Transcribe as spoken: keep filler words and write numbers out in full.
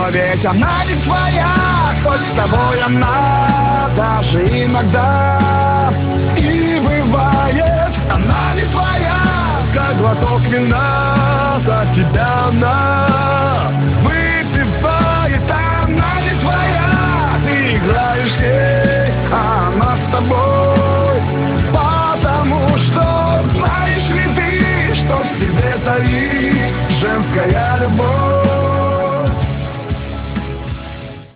Но ведь она не твоя, хоть с тобой она даже иногда и бывает. Она не твоя, как глоток вина, за тебя она выпивает. Она не твоя, ты играешь ей, а она с тобой. Потому что знаешь ли ты, что в тебе таит женская любовь?